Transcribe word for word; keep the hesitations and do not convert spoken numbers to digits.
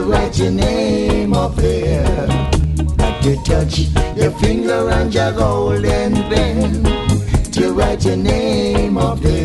write your name up there. Got to touch your finger and your golden pen to write your name up there.